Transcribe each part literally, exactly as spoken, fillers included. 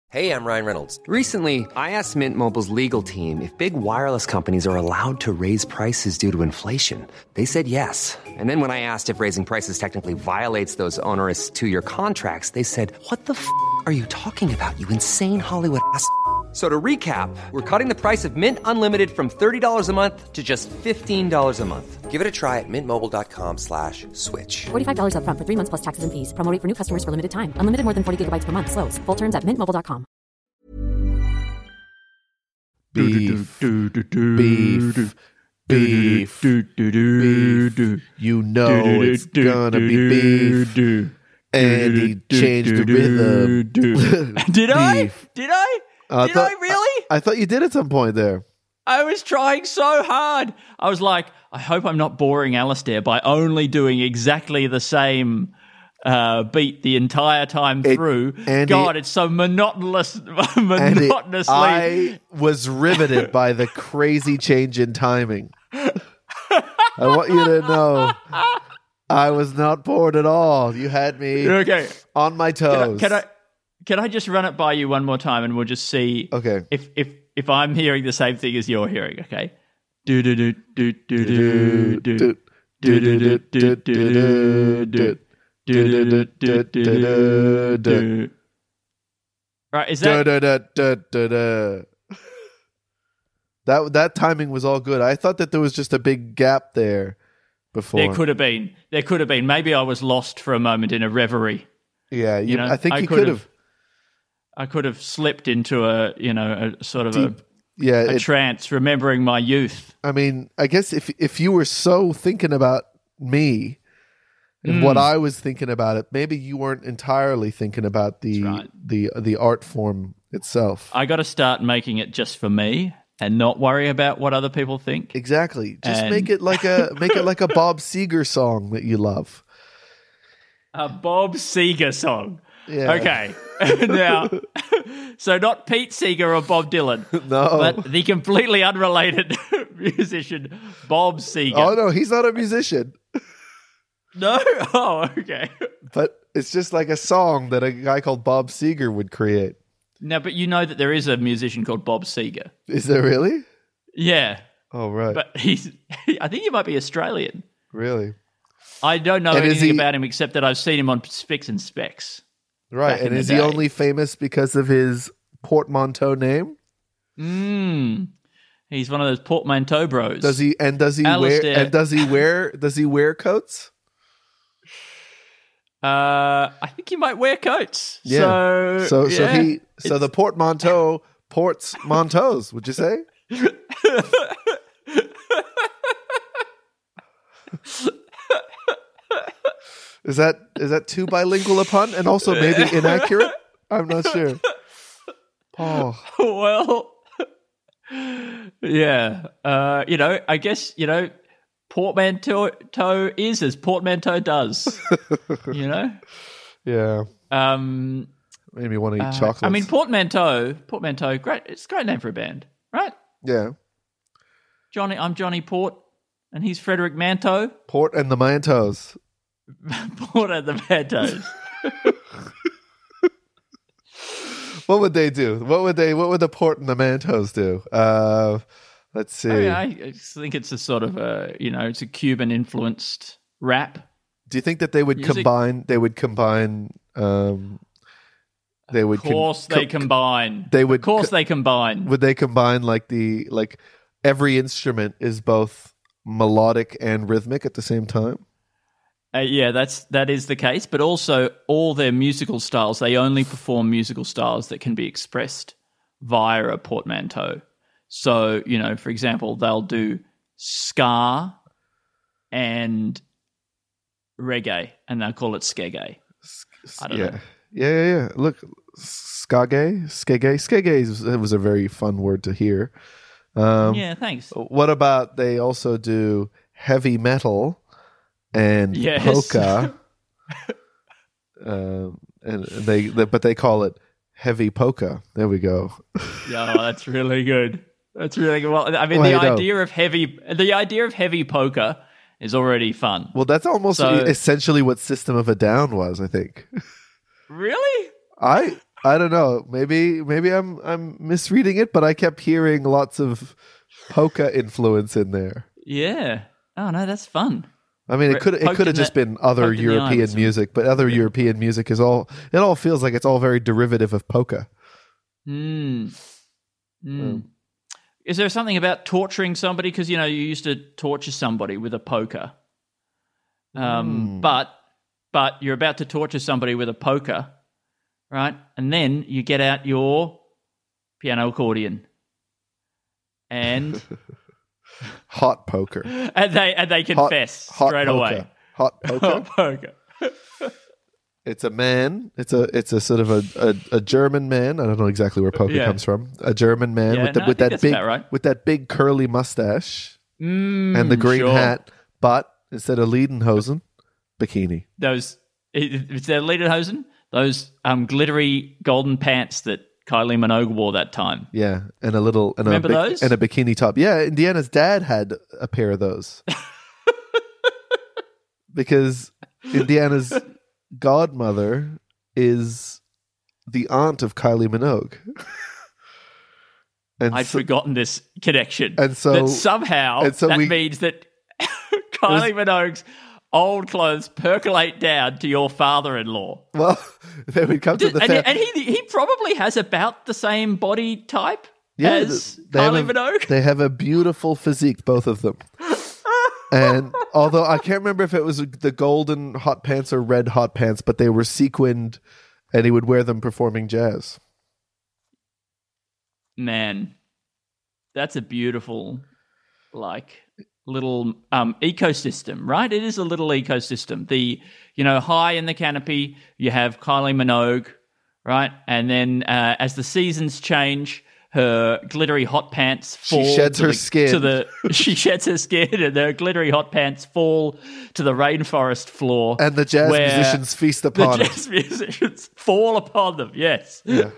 Hey, I'm Ryan Reynolds. Recently, I asked Mint Mobile's legal team if big wireless companies are allowed to raise prices due to inflation. They said yes. And then when I asked if raising prices technically violates those onerous two-year contracts, they said, what the f*** are you talking about, you insane Hollywood ass f- So to recap, we're cutting the price of Mint Unlimited from thirty dollars a month to just fifteen dollars a month. Give it a try at mintmobile.com slash switch. forty-five dollars up front for three months plus taxes and fees. Promo rate for new customers for limited time. Unlimited more than forty gigabytes per month. Slows full terms at mint mobile dot com. Beef, beef, beef, beef. You know it's gonna be beef. And he changed the rhythm. Did I? Did I? I Did thought- I really? I, I thought you did at some point there. I was trying so hard. I was like, I hope I'm not boring Alistair by only doing exactly the same uh, beat the entire time It- through. Andy- God, it's so monotonous, And monotonously. I was riveted by the crazy change in timing. I want you to know I was not bored at all. You had me Okay. on my Can I, toes. can I can I just run it by you one more time and we'll just see Okay. if if if I'm hearing the same thing as you're hearing, okay? Do do do do do do do do do do do do do do. Right, is Da, that da, da, da, da, da. That that timing was all good. I thought that there was just a big gap there before. there could have been. There could have been. Maybe I was lost for a moment in a reverie. yeah, you, You know, I think I you could could have- have. I could have slipped into a, you know, a sort of Deep- Yeah, a, a it- trance, remembering my youth. I mean, I guess if if you were so thinking about me and what I was thinking about it, maybe you weren't entirely thinking about the That's right. the the art form itself. I got to start making it just for me and not worry about what other people think. Exactly. Just And- make it like a make it like a Bob Seger song that you love. A Bob Seger song. Yeah. Okay. Now, so not Pete Seeger or Bob Dylan, No. but the completely unrelated musician Bob Seger. Oh no, he's not a musician. No? Oh, okay. But it's just like a song that a guy called Bob Seger would create. Now, but you know that there is a musician called Bob Seger. Is there really? Yeah. Oh right. But he's, I think he might be Australian. Really? I don't know And is anything he- about him except that I've seen him on Spicks and Specs. Right. Back in And the is he day. only famous because of his portmanteau name? Mm. He's one of those portmanteau bros. Does he and does he Alistair. wear and does he wear does he wear coats? Uh, I think he might wear coats. Yeah. So, So so yeah. he so the portmanteau ports Montos, would you say? Is that is that too bilingual a pun and also maybe inaccurate? I'm not sure. Paul. Well, yeah. Uh, you know, I guess, you know, portmanteau toe is as portmanteau does. You know? Yeah. Um, Made me want to eat uh, chocolate. I mean, portmanteau, portmanteau, great. It's a great name for a band, right? yeah. Johnny, I'm Johnny Port, and he's Frederick Manteau. Port and the Mantos. Port and the Manteaus. What would they do? What would they? What would the Port and the Mantos do? Uh, let's see. I, mean, I I just think it's a sort of a, you know, it's a Cuban influenced rap. do you think that they would Music- combine? They would combine. Um, they would. Of course con- they co- combine. they would Of course co- they combine. Would they combine like the like every instrument is both melodic and rhythmic at the same time? Uh, yeah, that's that is the case. But also, all their musical styles, they only perform musical styles that can be expressed via a portmanteau. So, you know, for example, they'll do ska and reggae, and they'll call it skegay. I don't yeah. know. Yeah, yeah, yeah. Look, skage, skege, skege is, it was a very fun word to hear. Um, Yeah, thanks. What about they also do heavy metal and Yes. polka, um, and they, they but they call it heavy polka. There we go. Yeah, oh, that's really good. That's really good. Well, I mean, Well, the I know. idea of heavy, the idea of heavy poker is already fun. Well, that's almost So- essentially what System of a Down was. I think. Really? I I don't know. Maybe maybe I'm I'm misreading it, but I kept hearing lots of polka influence in there. Yeah. Oh no, that's fun. I mean, it could it Poked could have in just the- been other poked in the eye European with some- music, but other European music is all it all feels like it's all very derivative of polka. Mm. Mm. Is there something about torturing somebody? Because, you know, you used to torture somebody with a poker. Um, But but you're about to torture somebody with a poker, right? And then you get out your piano accordion. And Hot poker. and they and they Hot, confess hot straight poker. away. Hot poker. Hot poker. It's a man. It's a it's a sort of a, a, a German man. I don't know exactly where poker Yeah. comes from. A German man Yeah, with the, no, I with think that that's big about right. with that big curly mustache Mm, and the green sure. hat, but instead of Lederhosen, bikini. Those it's their Lederhosen, those um, glittery golden pants that Kylie Minogue wore that time. Yeah, and a little and Remember a bik- those? and a bikini top. Yeah, Indiana's dad had a pair of those because Indiana's godmother is the aunt of Kylie Minogue. And I'd so- forgotten this connection. and so- that somehow and so that we- means that Kylie Minogue's old clothes percolate down to your father-in-law. well, then we come to the and, fa- and he he probably has about the same body type Yeah, as th- they have Kylie a- Minogue. They have a beautiful physique, both of them. And although I can't remember if it was the golden hot pants or red hot pants, but they were sequined, and he would wear them performing jazz. Man, that's a beautiful, like, little um, ecosystem, right? It is a little ecosystem. The, you know, high in the canopy, you have Kylie Minogue, right? And then uh, as the seasons change, her glittery hot pants She fall. sheds to her the, skin. To the, she sheds her skin, and her glittery hot pants fall to the rainforest floor. And the jazz where musicians feast the upon it. jazz musicians fall upon them, yes. Yeah.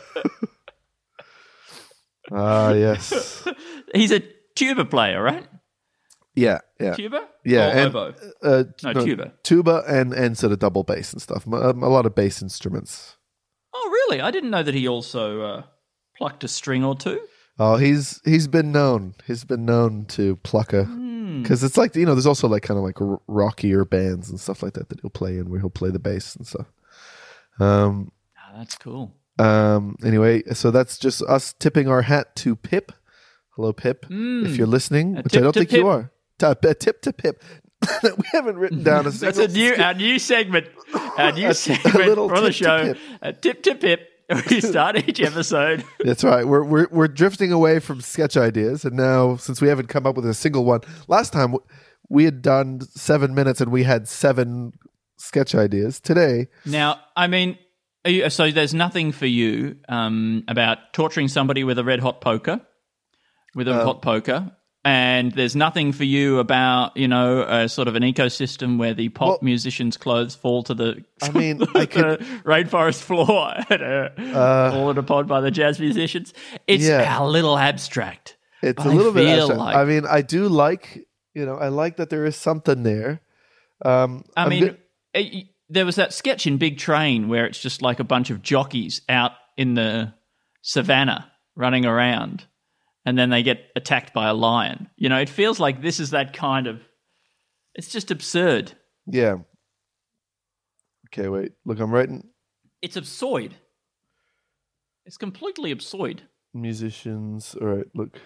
Ah, yes. He's a tuba player, right? Yeah, yeah. Tuba? Yeah, Or and, oboe? uh, No, tuba. Tuba and, and sort of double bass and stuff. A, a lot of bass instruments. Oh, really? I didn't know that he also uh, plucked a string or two. Oh, he's he's been known. He's been known to pluck a Hmm. because it's like, you know, there's also like kind of like r- rockier bands and stuff like that that he'll play in where he'll play the bass and stuff. Um. Oh, that's cool. Um. Anyway, so that's just us tipping our hat to Pip. Hello, Pip. If you're listening, A which I tip don't to think you Pip. are. A tip to Pip. We haven't written down a single. That's a new our new segment. Our new segment little for the tip to show. Pip. A tip to Pip. We start each episode. That's right. We're we're we're drifting away from sketch ideas, and now since we haven't come up with a single one, last time w- we had done seven minutes and we had seven sketch ideas. Today, Now, I mean, are you, so there's nothing for you um, about torturing somebody with a red hot poker, with a Uh, hot poker, and there's nothing for you about, you know, a sort of an ecosystem where the pop Well- musicians' clothes fall to the, I mean, the I could- rainforest floor and are fallen upon by the jazz musicians. It's Yeah. a little abstract. it's But a little I bit. feel abstract. like- I mean, I do like, you know, I like that there is something there. Um, I I'm mean, go- it, there was that sketch in Big Train where it's just like a bunch of jockeys out in the savannah running around, and then they get attacked by a lion. You know, it feels like this is that kind of. It's just absurd. yeah. Okay, wait. Look, I'm writing It's absurd. It's completely absurd. musicians. All right, look.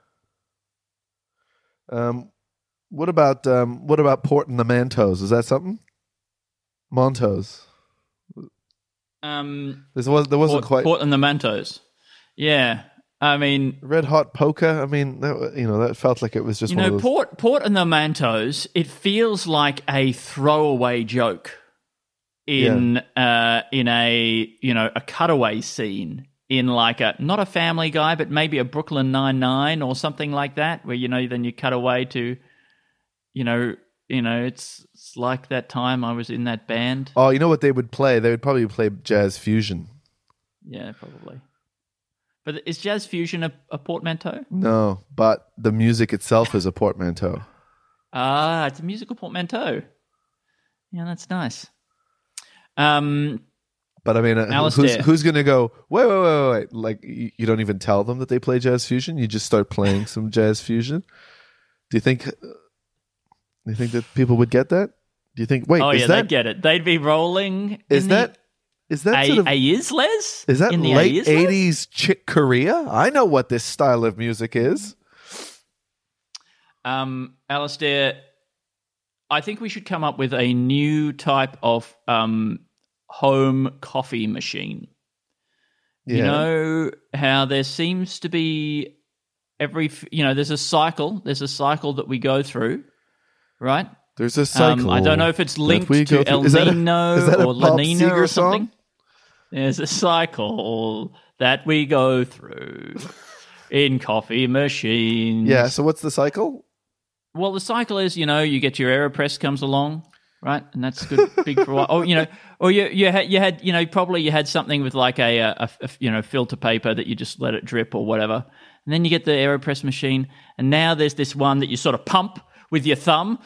Um, what about um, what about Port and the Mantos? Is that something? Montos. Um, This was there wasn't Port, quite Port and the Mantos. Yeah, I mean, Red Hot Polka. I mean, that, you know, that felt like it was just you one know, of those. Port Port and the Mantos. It feels like a throwaway joke in uh, in a you know a cutaway scene in like a not a Family Guy, but maybe a Brooklyn Nine-Nine or something like that, where you know then you cut away to, you know, you know it's, it's like that time I was in that band. Oh, you know what they would play? They would probably play jazz fusion. Yeah, probably. But is jazz fusion a, a portmanteau? No, but the music itself is a portmanteau. Ah, it's a musical portmanteau. Yeah, that's nice. Um, But I mean, uh, who's, Alistair. who's going to go, wait, wait, wait, wait, wait. Like, you, you don't even tell them that they play jazz fusion. You just start playing some jazz fusion. Do you think, do you think that people would get that? Do you think, wait, Oh is yeah, that, they'd get it. They'd be rolling. is in that, is that the sort of, a- Ayers Les? is that in the late Ayers Les? eighties Chick Corea? I know what this style of music is. Um, Alistair, I think we should come up with a new type of um, home coffee machine. Yeah. You know how there seems to be every, f- you know, there's a cycle. There's a cycle that we go through, right? There's a cycle. Um, I don't know if it's that linked we go to through. El Is that a- Nino is that a or Bob La Nina Seger or something. song? There's a cycle that we go through in coffee machines. Yeah, so what's the cycle? Well, the cycle is, you know, you get your AeroPress comes along, right? And that's good, big for a while. Or, you know, or you you had, you had, you know, probably you had something with like a, a, a, you know, filter paper that you just let it drip or whatever. And then you get the AeroPress machine. And now there's this one that you sort of pump with your thumb.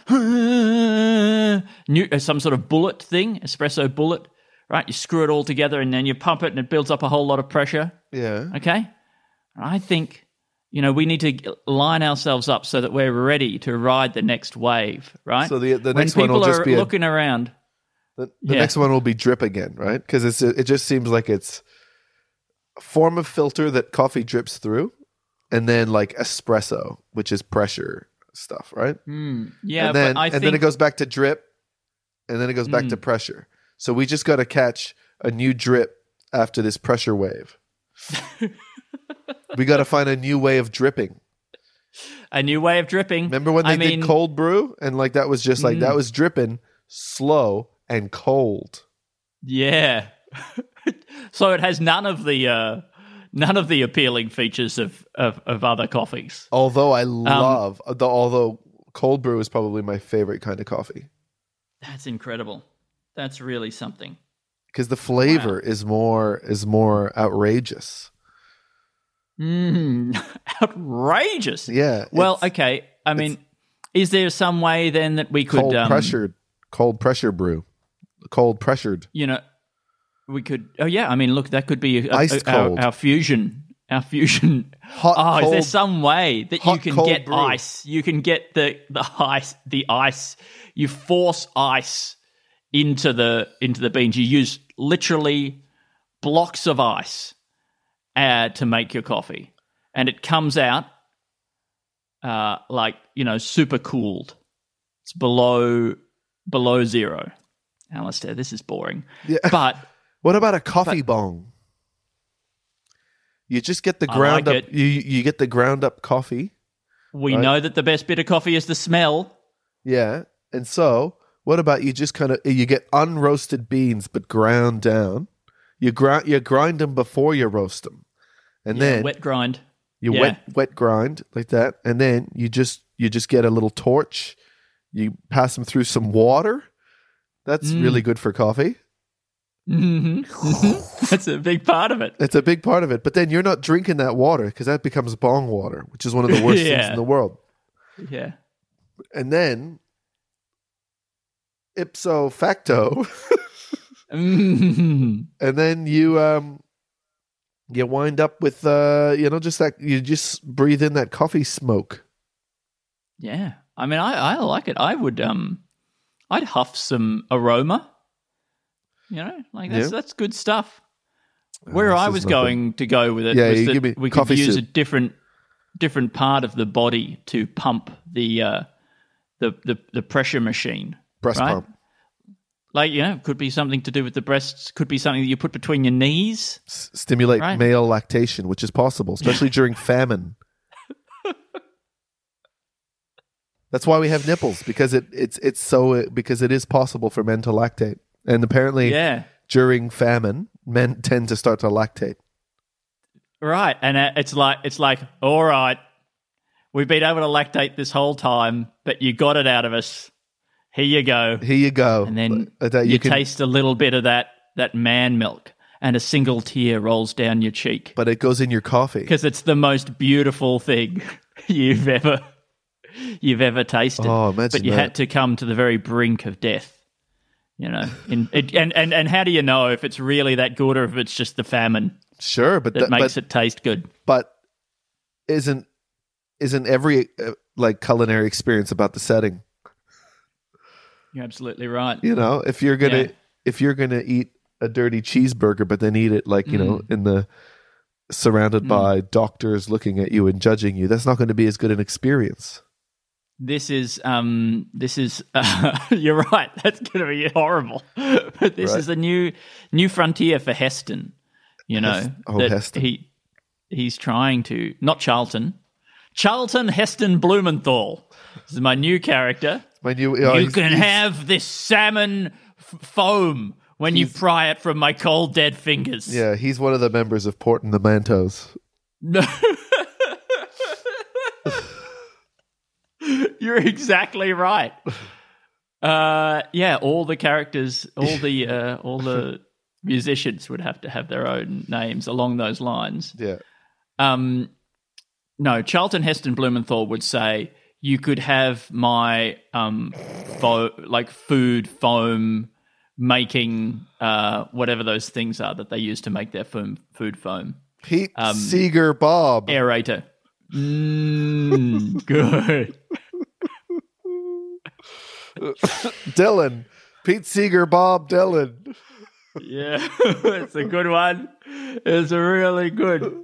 New, some sort of bullet thing, espresso bullet, right? You screw it all together and then you pump it and it builds up a whole lot of pressure. Yeah. Okay? I think, you know, we need to line ourselves up so that we're ready to ride the next wave, right? So the- the when next one people will just are be a- looking around. The, the Yeah. next one will be drip again, right? Because it's it just seems like it's a form of filter that coffee drips through, and then like espresso, which is pressure stuff, right? Yeah, and then but I and think then it goes back to drip, and then it goes back to pressure. So we just got to catch a new drip after this pressure wave. We got to find a new way of dripping. a new way of dripping. Remember when they I mean, did cold brew, and like that was just like that was dripping slow and cold. Yeah. So it has none of the uh, none of the appealing features of, of, of other coffees. Although Um, I love, the, although cold brew is probably my favorite kind of coffee. That's incredible. That's really something. Because the flavor is more is more outrageous. Mm, outrageous. Yeah. Well, it's okay. I mean, is there some way then that we could, cold um, pressured, cold pressure brew, cold pressured. you know, we could? Oh yeah. I mean, look, that could be a, Iced a- our, cold. our fusion. Our fusion. Hot, oh, is there cold- some way that you hot, can cold get brew. ice? You can get the the ice. The ice. You force ice into the into the beans. You use literally blocks of ice uh, to make your coffee, and it comes out uh, like, you know, super cooled. It's below below zero. Alistair, this is boring. Yeah. But What about a coffee bong? You just get the I ground like up. it. You you get the ground up coffee. we Right. know that the best bit of coffee is the smell. Yeah. And so, what about you just kind of you get unroasted beans but ground down. You grind you grind them before you roast them, and Yeah, then wet grind. you yeah. wet wet grind like that, and then you just you just get a little torch. You pass them through some water. That's Mm. really good for coffee. hmm That's a big part of it. It's a big part of it. But then you're not drinking that water because that becomes bong water, which is one of the worst things Yeah. in the world. Yeah. And then, ipso facto, Mhm. and then you um, you wind up with uh, you know, just that you just breathe in that coffee smoke. Yeah. I mean, I, I like it. I would, um, I'd huff some aroma. You know, like that's Yeah. that's good stuff. Where this I is was nothing. going to go with it Yeah, was you that give me we could coffee use soup. a different different part of the body to pump the uh, the, the the pressure machine. Breast right? pump. Like, you know, could be something to do with the breasts. Could be something that you put between your knees. S- stimulate Right. male lactation, which is possible, especially during famine. That's why we have nipples, because it it's it's so because it is possible for men to lactate, and apparently Yeah. during famine, men tend to start to lactate. Right, and uh, it's like it's like, all right, we've been able to lactate this whole time, but you got it out of us. Here you go, Here you go, and then Uh, that you, can- taste a little bit of that that man milk, and a single tear rolls down your cheek but it goes in your coffee. because it's the most beautiful thing you've ever you've ever tasted. Oh, imagine but you that. had to come to the very brink of death. You know, in, it, and, and, and how do you know if it's really that good or if it's just the famine Sure, but that th- makes but, it taste good? But isn't isn't every uh, like culinary experience about the setting? You're absolutely right. You know, if you're gonna Yeah. if you're gonna eat a dirty cheeseburger, but then eat it like you know in the surrounded by doctors looking at you and judging you, that's not going to be as good an experience. This is, um, this is. Uh, you're right. That's going to be horrible. But this Right. is a new, new frontier for Heston. You know, Hest- oh, that Heston. he he's trying to not Charlton, Charlton Heston Blumenthal. This is my new character. My new, oh, you he's- can he's- have this salmon f- foam when you pry it from my cold dead fingers. Yeah, he's one of the members of Port and the Mantos. No. You're exactly right. Uh, yeah, all the characters, all the uh, all the musicians would have to have their own names along those lines. Yeah. Um, no, Charlton Heston Blumenthal would say you could have my um, fo- like food foam making uh, whatever those things are that they use to make their foam, food foam. Pete Um, Seeger Bob. Aerator. Mm, good. Dylan. Pete Seeger Bob Dylan. Yeah, it's a good one. It's a really good.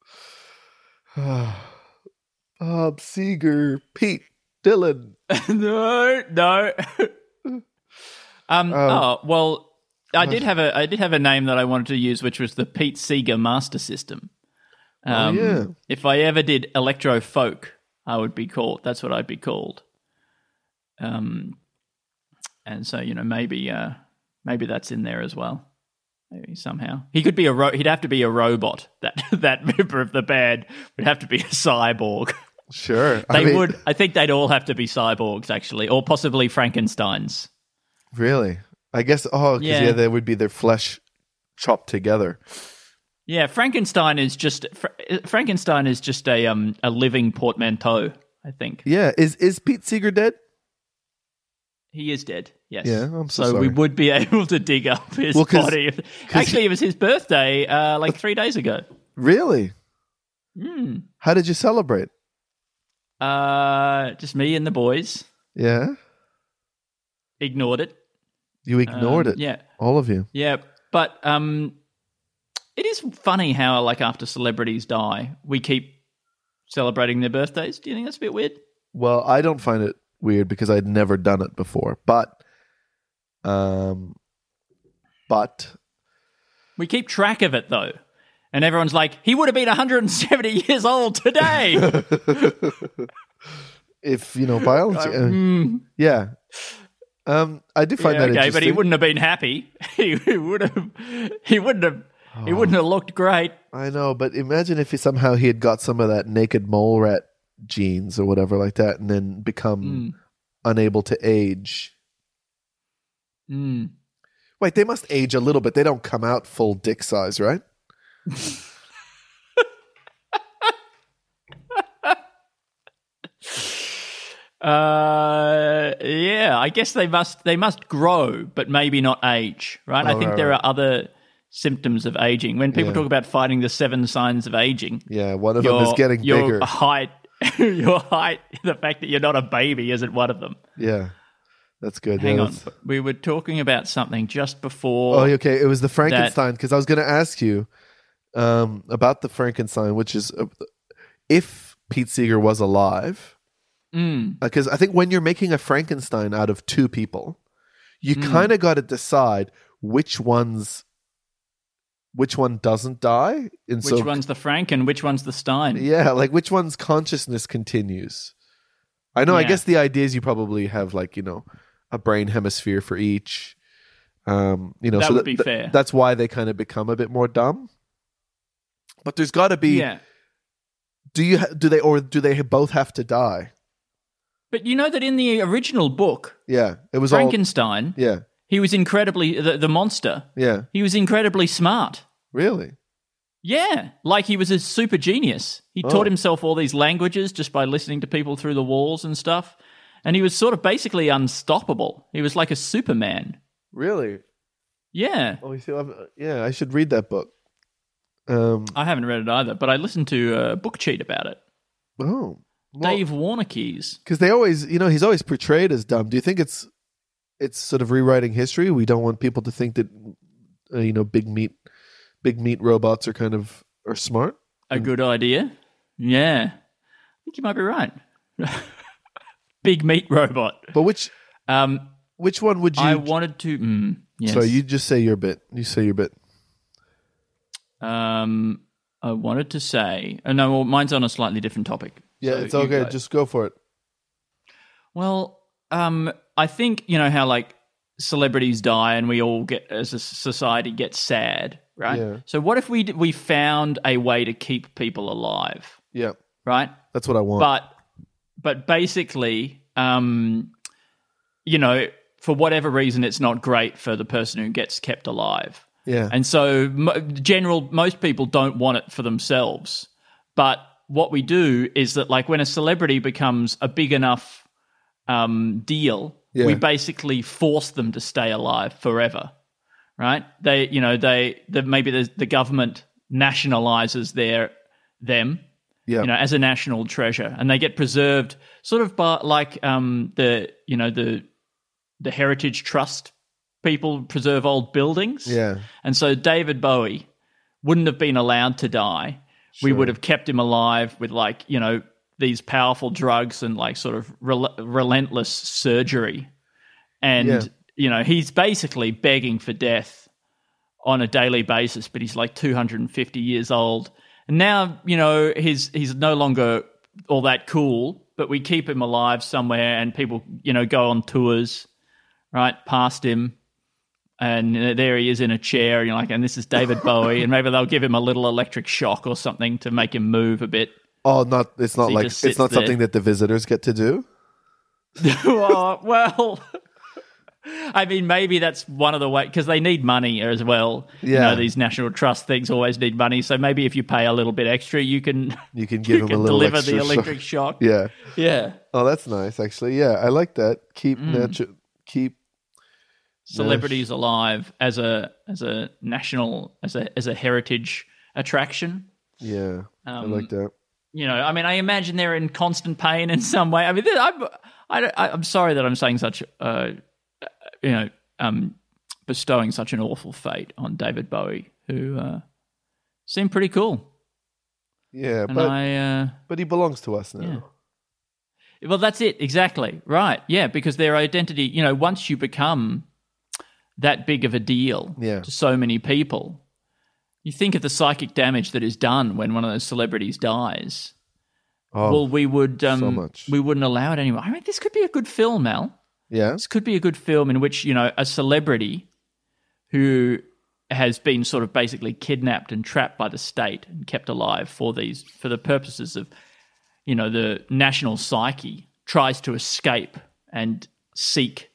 Bob Seeger. Pete Dylan. no, no. um. Oh well, I did have a I did have a name that I wanted to use, which was the Pete Seeger Master System. Um, oh, yeah. If I ever did electro folk, I would be called. That's what I'd be called. Um, and so you know maybe uh, maybe that's in there as well. Maybe somehow he could be a ro- he'd have to be a robot. That that member of the band would have to be a cyborg. Sure. They I mean, would. I think they'd all have to be cyborgs, actually, or possibly Frankensteins. Really? I guess, oh, because, Yeah. yeah, they would be their flesh chopped together. Yeah, Frankenstein is just Fra- Frankenstein is just a um a living portmanteau. I think Yeah. Is is Pete Seeger dead? he is dead. Yes. Yeah, I'm so we sorry. would be able to dig up his Well, 'cause- body. Actually, it was his birthday, uh, like three days ago. Really? Hmm. How did you celebrate? Uh, just me and the boys Yeah. ignored it. You ignored Um, it. Yeah. All of you. Yeah, but um, it is funny how, like, after celebrities die, we keep celebrating their birthdays. Do you think that's a bit weird? Well, I don't find it weird because I'd never done it before. But, um, but We keep track of it, though. And everyone's like, he would have been one hundred seventy years old today. if, you know, biology. uh, Mm, yeah. Um, I do find yeah, that okay, interesting. but he wouldn't have been happy. He, he would have. He wouldn't have. He wouldn't have looked great. I know, but imagine if he, somehow he had got some of that naked mole rat genes or whatever like that and then become Mm. unable to age. Mm. Wait, they must age a little bit. They don't come out full dick size, right? Uh, yeah, I guess they must. They must grow, but maybe not age, right? I Oh, think right, there right. are other symptoms of aging. When people Yeah. talk about fighting the seven signs of aging, Yeah, one of your, them is getting your bigger. height, your height, the fact that you're not a baby isn't one of them. Yeah, that's good. Hang Yeah, on, that's- we were talking about something just before. Oh, okay. It was the Frankenstein because I was going to ask you um, about the Frankenstein, which is uh, if Pete Seeger was alive. Mm, Because I think when you're making a Frankenstein out of two people, you Mm. kind of got to decide which one's which one doesn't die. And which so, one's the Frank and which one's the Stein? yeah, like which one's consciousness continues. I know. I Yeah. guess the idea is you probably have like you know a brain hemisphere for each. Um, you know, That so would that- be th- fair. That's why they kind of become a bit more dumb. But there's got to be. Yeah. Do you ha- do they or do they both have to die? But you know that in the original book, Yeah, it was Frankenstein, all. Yeah, he was incredibly the, the monster. yeah, He was incredibly smart. really. Yeah, like he was a super genius. He Oh. taught himself all these languages just by listening to people through the walls and stuff. And he was sort of basically unstoppable. He was like a Superman. Really? Yeah. Oh, you see, I'm, yeah, I should read that book. Um, I haven't read it either, but I listened to a book cheat about it. oh, well, Dave Warnkeys. because they always, you know, he's always portrayed as dumb. Do you think it's it's sort of rewriting history? We don't want people to think that uh, you know, big meat, big meat robots are kind of are smart. A good idea. Yeah. I think you might be right. Big meat robot. But which Um, which one would you? I wanted to. Mm, yes. Sorry, you just say your bit. You say your bit. Um, I wanted to say. Oh, no, well, mine's on a slightly different topic. Yeah, So it's you okay. go. Just go for it. Well, um, I think you know how like celebrities die, and we all get as a society get sad, right? Yeah. So what if we d- we found a way to keep people alive, Yeah, right? that's what I want. But but basically, um, you know, for whatever reason, it's not great for the person who gets kept alive. yeah, And so, mo- general most people don't want it for themselves. But what we do is that, like, when a celebrity becomes a big enough um, deal, Yeah. we basically force them to stay alive forever, right? They, you know, they, the, maybe the, the government nationalizes their them, yeah, you know, as a national treasure, and they get preserved, sort of by, like um, the, you know, the the Heritage Trust people preserve old buildings. yeah. And so David Bowie wouldn't have been allowed to die. We Sure. would have kept him alive with, like, you know, these powerful drugs and like sort of rel- relentless surgery. And, Yeah. you know, he's basically begging for death on a daily basis, but he's like two hundred fifty years old. And now, you know, he's he's no longer all that cool, but we keep him alive somewhere, and people, you know, go on tours, right, past him. And uh, there he is in a chair, and you're like, and this is David Bowie, and maybe they'll give him a little electric shock or something to make him move a bit. Oh, not it's not So he like just it's sits not there. something that the visitors get to do. Oh, well, I mean, maybe that's one of the ways, because they need money as well. You Yeah. know, these national trust things always need money. So maybe if you pay a little bit extra, you can You can give you him can a little deliver extra the shock. electric shock. Yeah. Yeah. Oh, that's nice. Actually, yeah, I like that. Keep Mm. natu- keep. Celebrities alive as a as a national as a as a heritage attraction. Yeah, I Um, like that. You know, I mean, I imagine they're in constant pain in some way. I mean, I'm, I, I'm sorry that I'm saying such, uh, you know, um, bestowing such an awful fate on David Bowie, who uh, seemed pretty cool. Yeah, And but I, uh, but he belongs to us now. yeah. Well, that's it, exactly. Right, yeah, because their identity, you know, once you become that big of a deal Yeah. to so many people, you think of the psychic damage that is done when one of those celebrities dies. Oh, well, we would um, so much. we wouldn't allow it anymore. I mean, this could be a good film, Al. yeah, This could be a good film in which, you know, a celebrity who has been sort of basically kidnapped and trapped by the state and kept alive for these for the purposes of, you know, the national psyche, tries to escape and seek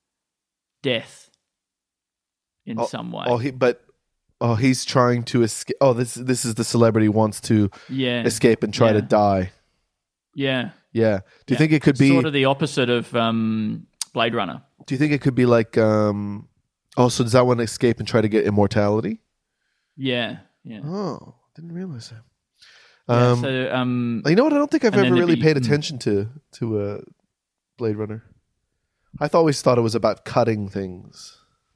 death in some way. Oh, he but oh, he's trying to escape. Oh, this this is the celebrity wants to yeah, escape and try yeah. to die. yeah. Yeah. Do you Yeah. think it could be? sort of the opposite of um, Blade Runner? Do you think it could be like? um Oh, so does that one escape and try to get immortality? Yeah, yeah. Oh, didn't realize that. Yeah, Um, so, um, you know what? I don't think I've and then ever there'd really be- paid mm. attention to to uh, Blade Runner. I th- always thought it was about cutting things.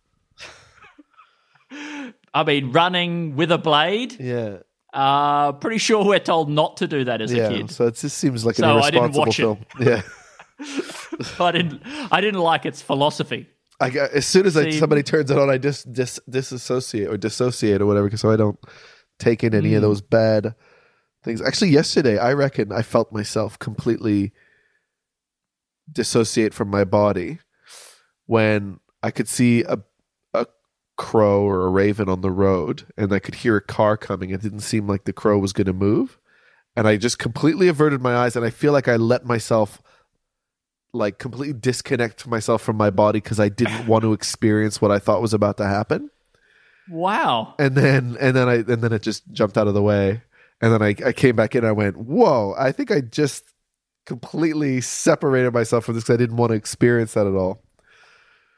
I mean, running with a blade. Yeah, Uh, pretty sure we're told not to do that as yeah. a kid. So it just seems like an So I didn't irresponsible watch film. Yeah. I didn't. I didn't like its philosophy. I, got- as soon as I, See- somebody turns it on, I dis, dis disassociate or dissociate or whatever, so I don't take in any of Mm. those bad things. Actually, yesterday I reckon I felt myself completely dissociate from my body when I could see a a crow or a raven on the road, and I could hear a car coming. It didn't seem like the crow was going to move, and I just completely averted my eyes, and I feel like I let myself like completely disconnect myself from my body because I didn't want to experience what I thought was about to happen. Wow. And then and then I and then it just jumped out of the way. And then I, I came back in and I went, whoa, I think I just completely separated myself from this because I didn't want to experience that at all.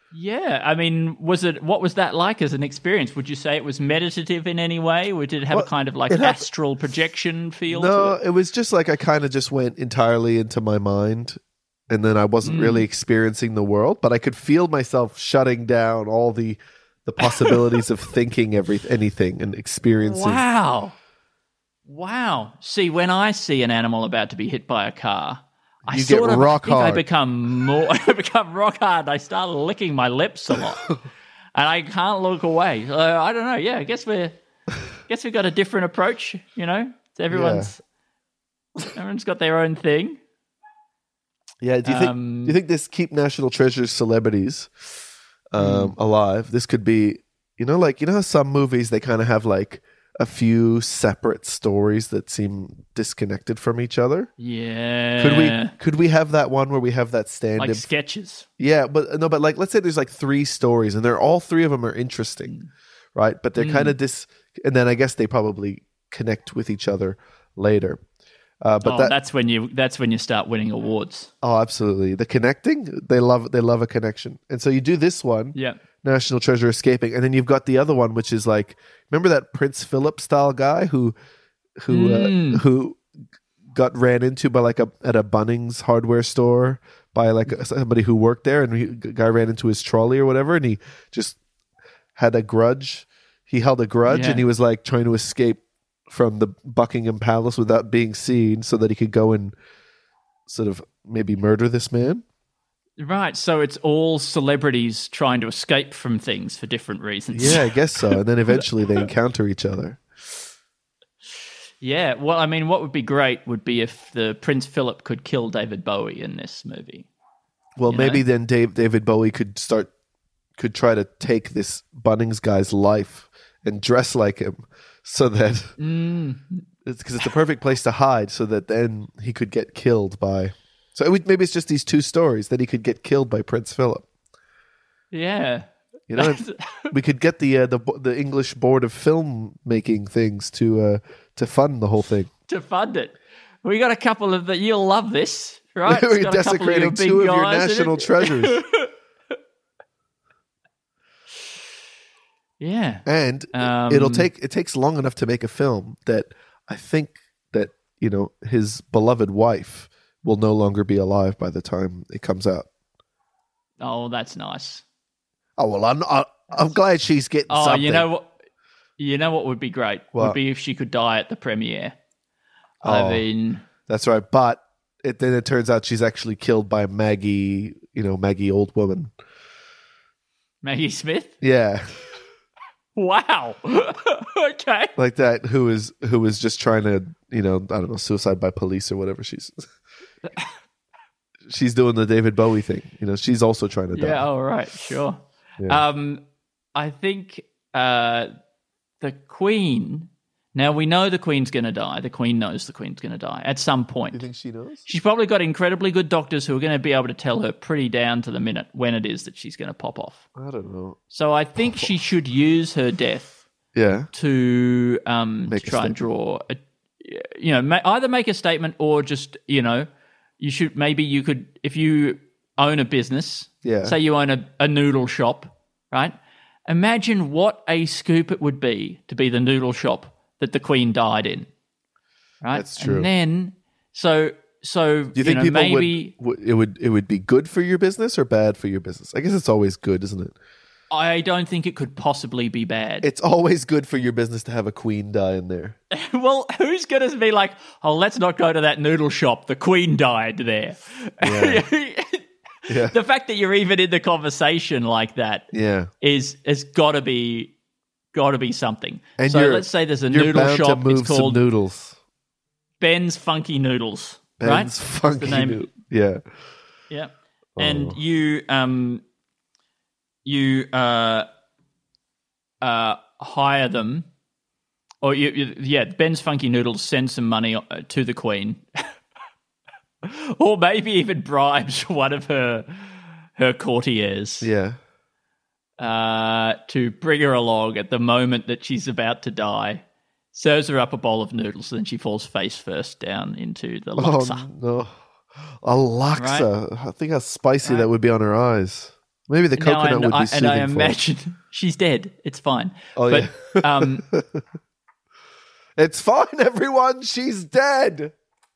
Yeah, I mean, was it? What was that like as an experience? Would you say it was meditative in any way? Or did it have Well, a kind of like it had- astral projection feel No, to it? it was just like I kind of just went entirely into my mind, and then I wasn't Mm. really experiencing the world, but I could feel myself shutting down all the the possibilities of thinking every anything and experiencing. Wow, wow. See, when I see an animal about to be hit by a car, I You get sort of rock I think I hard. become more. I become rock hard. I start licking my lips a lot, and I can't look away. So, I don't know. Yeah, I guess we're. Guess we've got a different approach. You know, everyone's everyone's got their own thing. Yeah, do you think Um, do you think this keep National Treasure's celebrities um, alive? This could be, you know, like you know how some movies they kind of have like a few separate stories that seem disconnected from each other. Yeah. Could we could we have that one where we have that stand like in sketches? Yeah, but no, but like let's say there's like three stories and they're all three of them are interesting, right? But they're kind of dis and then I guess they probably connect with each other later. Uh, but oh, that, that's when you that's when you start winning awards. oh, absolutely. The connecting, they love they love a connection. And so you do this one, Yeah. National Treasure escaping, and then you've got the other one which is like remember that Prince Philip style guy who who Mm. uh, who got ran into by like a at a Bunnings hardware store by like a, somebody who worked there, and he, the guy ran into his trolley or whatever, and he just had a grudge. He held a grudge, Yeah. and he was like trying to escape from the Buckingham Palace without being seen, so that he could go and sort of maybe murder this man. Right. So it's all celebrities trying to escape from things for different reasons. Yeah, I guess so. And then eventually they encounter each other. Yeah. Well, I mean, what would be great would be if the Prince Philip could kill David Bowie in this movie. Well, You maybe know? then Dave, David Bowie could start, could try to take this Bunnings guy's life and dress like him, so that Mm. it's because it's the perfect place to hide, so that then he could get killed by. So it would, maybe it's just these two stories that he could get killed by Prince Philip. Yeah. You know, we could get the uh, the the English Board of Filmmaking things to uh, to fund the whole thing. To fund it. We got a couple of the. You'll love this, right? We're It's got a couple of your desecrating big two of your guys in it. national treasures. Yeah. And Um, it'll take it takes long enough to make a film that I think that, you know, his beloved wife will no longer be alive by the time it comes out. Oh, that's nice. Oh well, I'm I, I'm glad she's getting Oh, something. you know what? You know what would be great? What? Would be if she could die at the premiere. Oh. I mean, That's right, but it, then it turns out she's actually killed by Maggie, you know, Maggie old woman. Maggie Smith. Yeah, Wow. Okay. like that. Who is who is just trying to, you know, I don't know, suicide by police or whatever. She's she's doing the David Bowie thing. You know, she's also trying to die. Yeah. All right. Sure. Yeah. Um, I think uh, the Queen. Now we know the Queen's going to die. The Queen knows the Queen's going to die at some point. You think she knows? She's probably got incredibly good doctors who are going to be able to tell her pretty down to the minute when it is that she's going to pop off. I don't know. So I think she should use her death Yeah. to um Make to a try and draw a, you know, ma- either make a statement or just, you know, you should maybe you could, if you own a business, Yeah. say you own a, a noodle shop, right? Imagine what a scoop it would be to be the noodle shop that the Queen died in, right? That's true. And then so so Do you think know, people maybe would, would it would it would be good for your business or bad for your business? I guess it's always good, isn't it? I don't think it could possibly be bad. It's always good for your business to have a queen die in there. Well, who's going to be like, oh, let's not go to that noodle shop. The Queen died there. Yeah. The fact that you're even in the conversation like that Yeah. is has got to be got to be something. And so you're, let's say there's a you're noodle bound shop. to move It's called some noodles. Ben's Funky Noodles. right? Ben's funky. name. Noodle. Yeah. Yeah. And Oh. you um you uh uh hire them, or you, you yeah, Ben's Funky Noodles send some money uh, to the Queen. Or maybe even bribes one of her her courtiers Yeah. uh, to bring her along at the moment that she's about to die. Serves her up a bowl of noodles, and then she falls face first down into the laksa. Oh no. A laksa. I think how spicy Right. that would be on her eyes. Maybe the Now, coconut and would be I, soothing and I for it. imagine she's dead. It's fine. Oh, but yeah. um, It's fine, everyone. She's dead.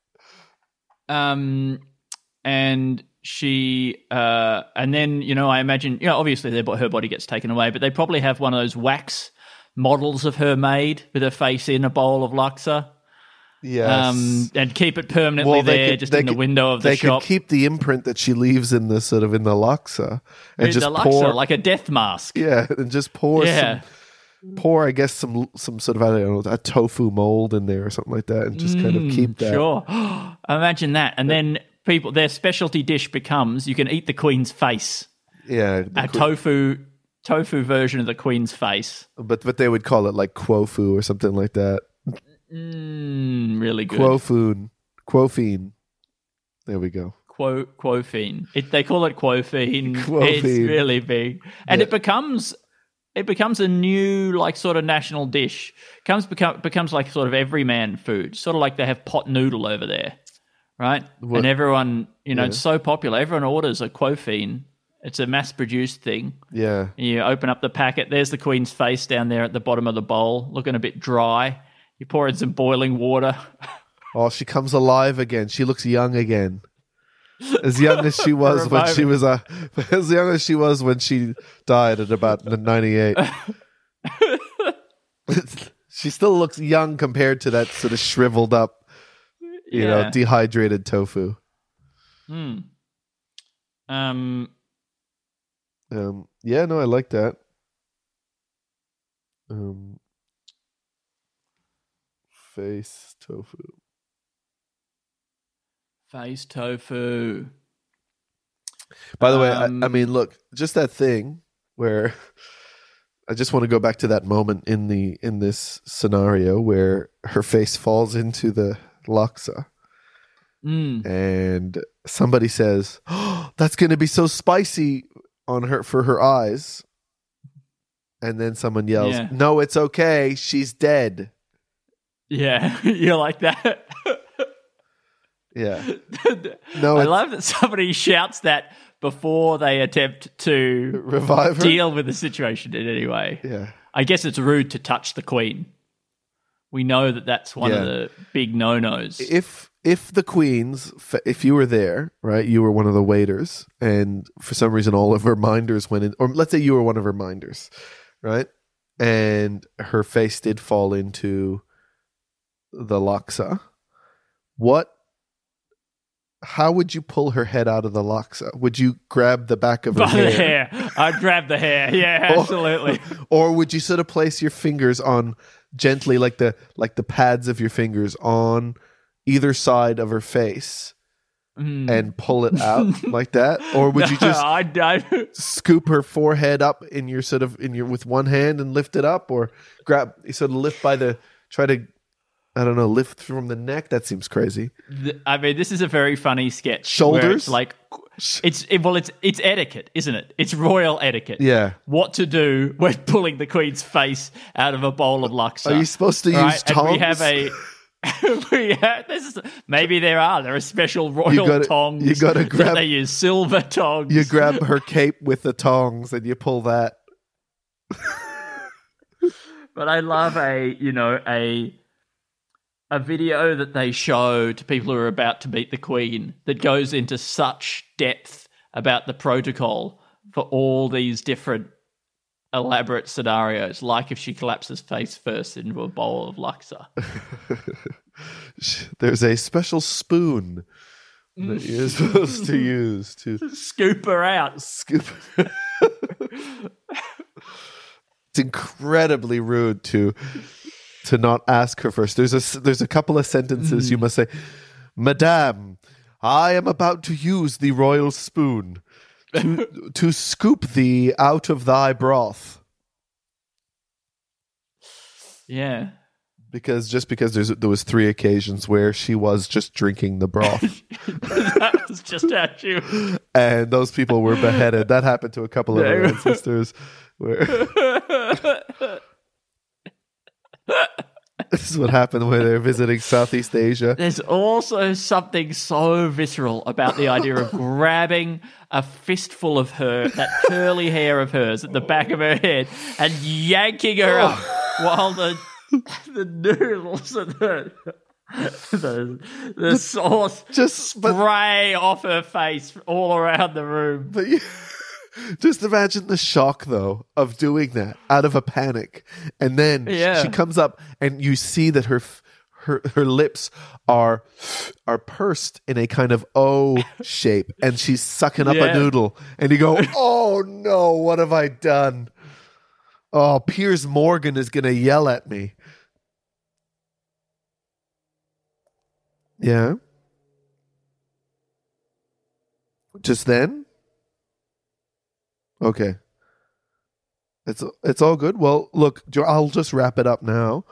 um, and she, uh, and then you know, I imagine, you know, obviously their, bo- her body gets taken away, but they probably have one of those wax models of her made with her face in a bowl of Luxor. Yes. Um, and keep it permanently Well, they there, could- just they in the could- window of the they shop. could keep the imprint that she leaves in the sort of in the Luxor and With just the Luxor, pour, like a death mask. yeah, and just pour Yeah. some, pour I guess some some sort of I don't know a tofu mold in there or something like that, and just kind of keep that. Sure. Imagine that. And then people, their specialty dish becomes you can eat the queen's face. Yeah, the A que- tofu tofu version of the queen's face. but but they would call it like quofu or something like that. Mm, really good. Quofoon, quofine. There we go. Quo quofine. It, they call it quofine. Quofine. It's really big, and Yeah. it becomes it becomes a new like sort of national dish. Comes become becomes like sort of everyman food. Sort of like they have pot noodle over there, right? What- And everyone, you know, Yeah. it's so popular. Everyone orders a quofine. It's a mass produced thing. Yeah, You open up the packet. There's the queen's face down there at the bottom of the bowl, looking a bit dry. You pour in some boiling water. oh, she comes alive again. She looks young again. As young as she was For a when she moment. was uh, as young as she was when she died at about ninety-eight. She still looks young compared to that sort of shriveled up, you know, Yeah. dehydrated tofu. Hmm. Um. Um, yeah, no, I like that. Um, face tofu. Face tofu. By the way, I, I Um, mean, look, just that thing where I just want to go back to that moment in the in this scenario where her face falls into the Luxor Mm. and somebody says, "Oh, that's going to be so spicy on her for her eyes," and then someone yells, Yeah. "No, it's okay. She's dead." Yeah, you like that? Yeah. No, I it's- love that somebody shouts that before they attempt to Revive her. deal with the situation in any way. Yeah. I guess it's rude to touch the queen. We know that that's one Yeah. of the big no-nos. If if the queens, if you were there, right, you were one of the waiters, and for some reason all of her minders went in, or let's say you were one of her minders, right, and her face did fall into the Luxor, what? How would you pull her head out of the Luxor? Would you grab the back of her By the hair? hair. I'd grab the hair. Yeah, absolutely. Or would you sort of place your fingers on gently, like the like the pads of your fingers on either side of her face, and pull it out like that? Or would you just I'd, I'd, scoop her forehead up in your sort of in your with one hand and lift it up, or grab sort of lift by the try to I don't know lift from the neck? That seems crazy. I mean, this is a very funny sketch. Shoulders? where it's like it's it, well, it's it's etiquette, isn't it? It's royal etiquette. Yeah. What to do when pulling the queen's face out of a bowl of Luxor? Are you supposed to Right? use And tongs? we have a. we have, this is, maybe there are. There are special royal gotta- tongs. you gotta that grab- They use silver tongs. You grab her cape with the tongs and you pull that. But I love a, you know, a a video that they show to people who are about to meet the Queen that goes into such depth about the protocol for all these different elaborate scenarios, like if she collapses face first into a bowl of Luxor. There's a special spoon that you're supposed to use to Scoop her out. scoop. It's incredibly rude to to not ask her first. There's a there's a couple of sentences you must say. Madame, I am about to use the royal spoon to, to scoop thee out of thy broth. Yeah. Because just because there's there was three occasions where she was just drinking the broth, That was just how she was. and those people were beheaded. That happened to a couple of our No. ancestors. Where This is what happened when they're visiting Southeast Asia. There's also something so visceral about the idea of grabbing a fistful of her, that curly hair of hers at the back of her head, and yanking her up while the the noodles and the the, the sauce Just but, spray off her face all around the room. but you, just imagine the shock, though, of doing that out of a panic, and then Yeah. she comes up, and you see that her f- her her lips are are pursed in a kind of O shape, and she's sucking up Yeah. a noodle, and you go, "Oh no, what have I done?" Oh, Piers Morgan is going to yell at me. Yeah. Just then? Okay. It's it's all good. Well, look, Jo- I'll just wrap it up now.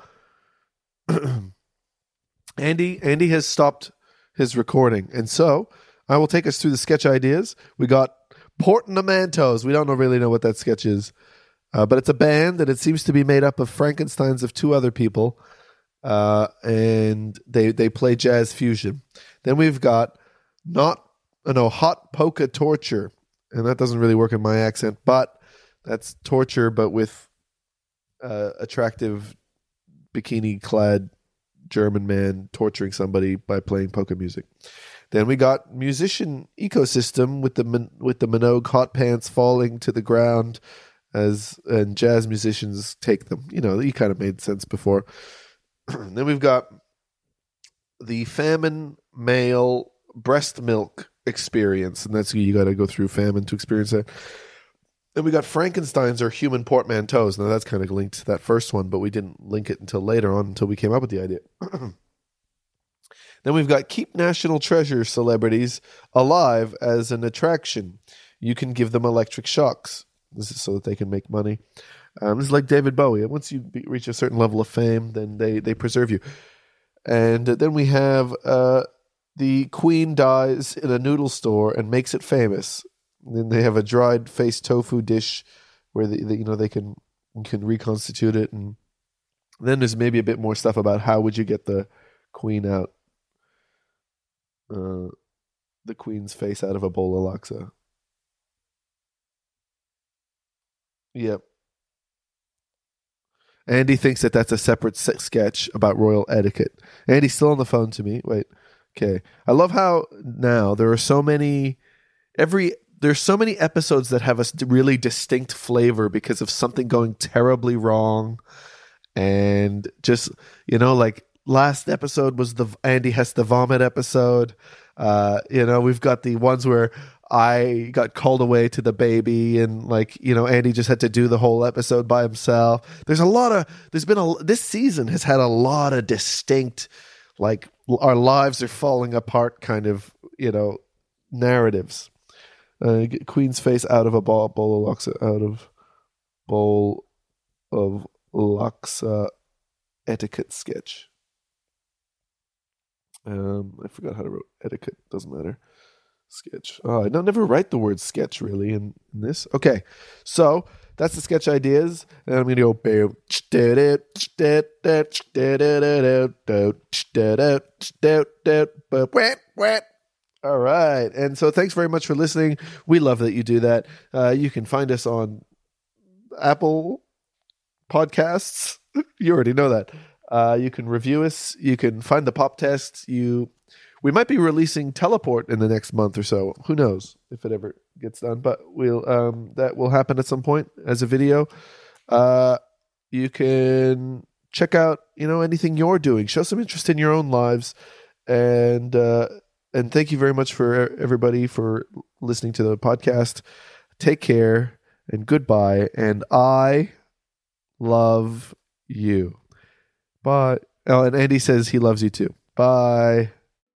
Andy Andy has stopped his recording, and so I will take us through the sketch ideas. We got Portmanteaus. We don't know, really know what that sketch is, uh, but it's a band, and it seems to be made up of Frankensteins of two other people, uh, and they they play jazz fusion. Then we've got not uh, no hot polka torture, and that doesn't really work in my accent, but that's torture, but with uh, attractive bikini-clad German man torturing somebody by playing polka music. Then we got musician ecosystem with the Min- with the Minogue hot pants falling to the ground as and jazz musicians take them. You know, you kind of made sense before. Then we've got the famine male breast milk experience, and that's you got to go through famine to experience that. Then we got Frankenstein's or human portmanteaus. Now that's kind of linked to that first one, but we didn't link it until later on, until we came up with the idea. Then we've got keep national treasure celebrities alive as an attraction. You can give them electric shocks. This is so that they can make money. Um, this is like David Bowie. Once you be, reach a certain level of fame, then they, they preserve you. And uh, then we have uh, the Queen dies in a noodle store and makes it famous. And then they have a dried face tofu dish where they, they, you know they can can reconstitute it, and then there's maybe a bit more stuff about how would you get the Queen out, uh, the Queen's face out of a bowl of laksa. Yep. Andy thinks that that's a separate se- sketch about royal etiquette. Andy's still on the phone to me. Wait. Okay. I love how now there are so many, every, there's so many episodes that have a really distinct flavor because of something going terribly wrong. And just, you know, like last episode was the Andy has the vomit episode. Uh, you know, we've got the ones where I got called away to the baby, and like, you know, Andy just had to do the whole episode by himself. There's a lot of, there's been a, this season has had a lot of distinct, like our lives are falling apart kind of, you know, narratives. Uh, get Queen's face out of a bowl, bowl of laksa, out of bowl of laksa etiquette sketch. Um, I forgot how to write etiquette. Doesn't matter. Sketch. Oh, I don't never write the word sketch really in, in this. Okay, so that's the sketch ideas, and I'm gonna go. All right, and so thanks very much for listening. We love that you do that. Uh, you can find us on Apple Podcasts. You already know that. Uh, you can review us. You can find the pop test. You, we might be releasing Teleport in the next month or so. Who knows if it ever gets done? But we'll um, that will happen at some point as a video. Uh, you can check out, you know, anything you're doing. Show some interest in your own lives, and uh, and thank you very much for everybody for listening to the podcast. Take care and goodbye. And I love you. Bye. Oh, and Andy says he loves you too. Bye.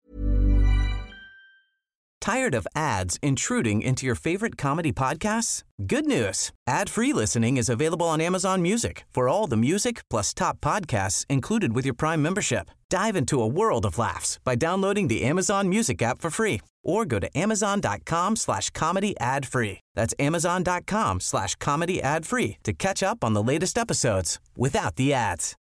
Tired of ads intruding into your favorite comedy podcasts? Good news. Ad-free listening is available on Amazon Music for all the music plus top podcasts included with your Prime membership. Dive into a world of laughs by downloading the Amazon Music app for free or go to amazon.com slash comedy ad free. That's amazon.com slash comedy ad free to catch up on the latest episodes without the ads.